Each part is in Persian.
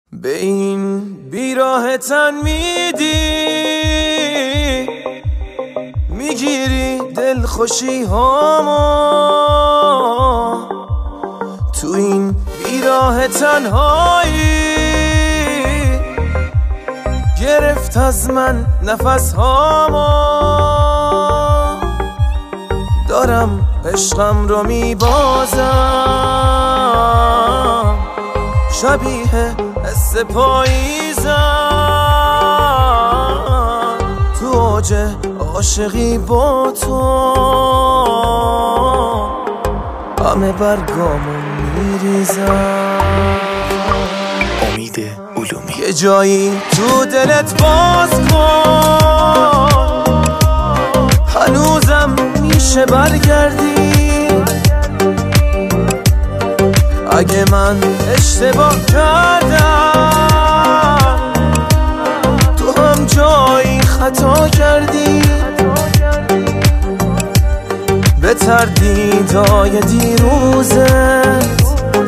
به این بیراه تن میگیری دلخوشی هامو، تو این بیراه تنهایی گرفت از من نفس هامو. دارم عشقم رو میبازم، شبیه حس پاییزم، تو اوج عاشقی با تو همه برگامو میریزم. امید علومی. یه جایی تو دلت باز کن، هنوزم میشه برگردی. اگه من اشتباه کردم، تو هم جایی خطا کردی. به تردیدای دیروزت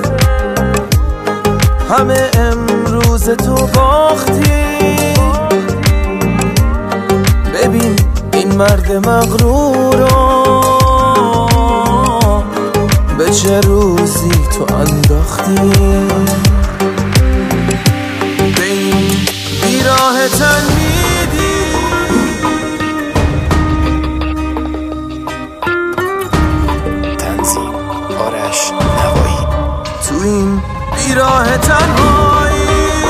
همه امروز تو باختی. ببین این مرد مغرورو به چه روزی تو انداختی. به این بیراه تن میدی، تنظیم آرش نوایی. تو این بیراه تنهایی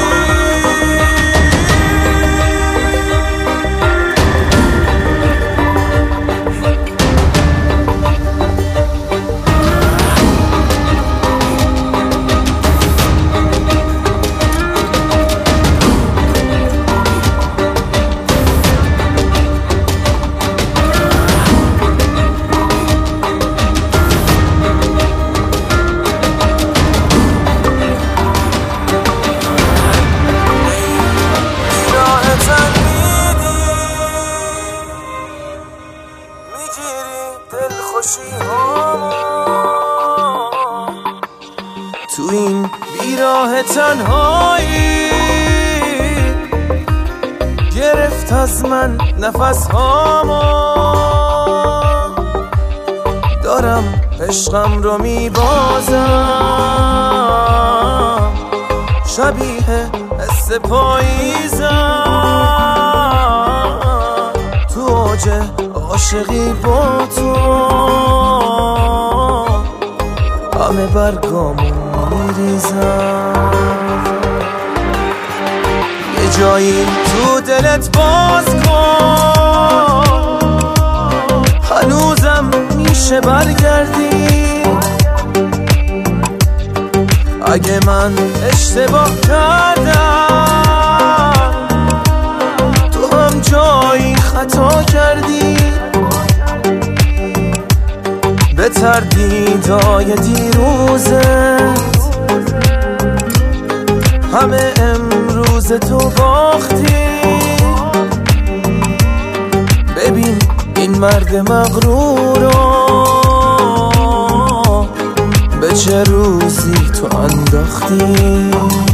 دلخوشی هامو، تو این بیراه تنهایی گرفت از من نفس هامو. دارم عشقم رو میبازم، شبیه حس پاییزم، تو اوج عاشقی با تو همه برگامو میریزم. یه جایی تو دلت باز کن، هنوزم میشه برگردی. اگه من اشتباه کردم، تو هم جایی خطا کردی. به تردیدای دیروزت همه امروز تو باختی. ببین این مرد مغرورو به چه روزی تو انداختی.